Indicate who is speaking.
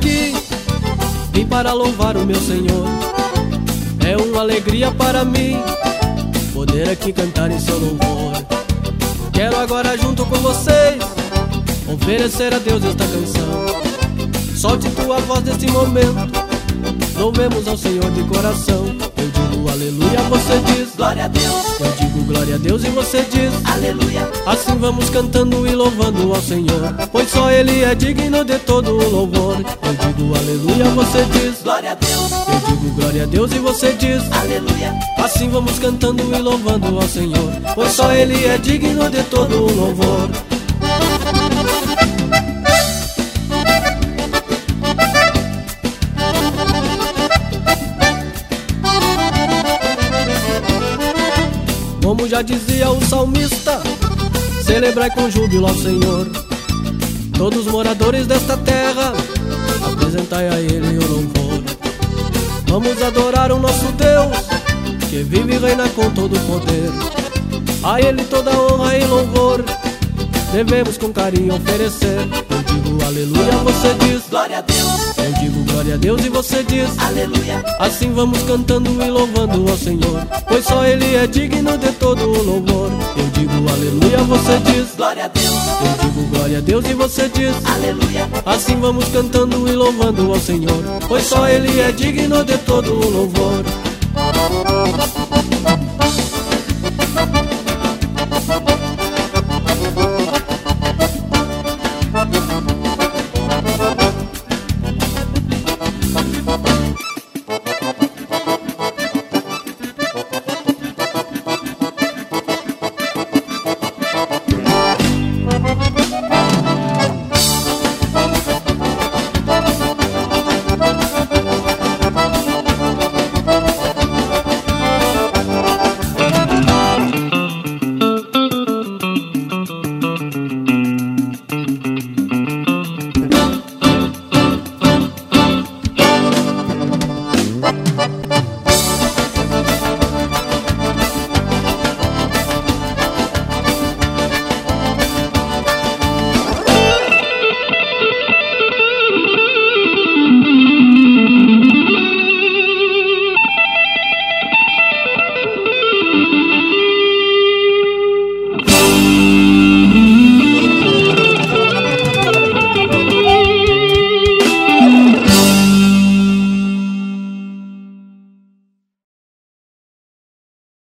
Speaker 1: aqui, vim para louvar o meu Senhor. É uma alegria para mim poder aqui cantar em seu louvor. Quero agora junto com vocês oferecer a Deus esta canção. Solte tua voz neste momento, louvemos ao Senhor de coração. Eu digo aleluia, você diz
Speaker 2: glória a Deus.
Speaker 1: Eu digo glória a Deus e você diz
Speaker 2: aleluia.
Speaker 1: Assim vamos cantando e louvando ao Senhor, pois só Ele é digno de todo o louvor. Eu digo aleluia, você diz
Speaker 2: glória a Deus.
Speaker 1: Eu digo glória a Deus e você diz
Speaker 2: aleluia.
Speaker 1: Assim vamos cantando e louvando ao Senhor, pois só Ele é digno de todo o louvor. Como já dizia o salmista, celebrai com júbilo ao Senhor. Todos os moradores desta terra, apresentai a Ele o louvor. Vamos adorar o nosso Deus, que vive e reina com todo o poder. A Ele toda honra e louvor, devemos com carinho oferecer. Eu digo aleluia, você diz
Speaker 2: glória a Deus.
Speaker 1: Eu digo glória a Deus e você diz
Speaker 2: aleluia.
Speaker 1: Assim vamos cantando e louvando ao Senhor, pois só Ele é digno de todo o louvor. Eu digo aleluia, você diz
Speaker 2: glória a Deus.
Speaker 1: Eu digo glória a Deus e você diz
Speaker 2: aleluia.
Speaker 1: Assim vamos cantando e louvando ao Senhor, pois só Ele é digno de todo o louvor.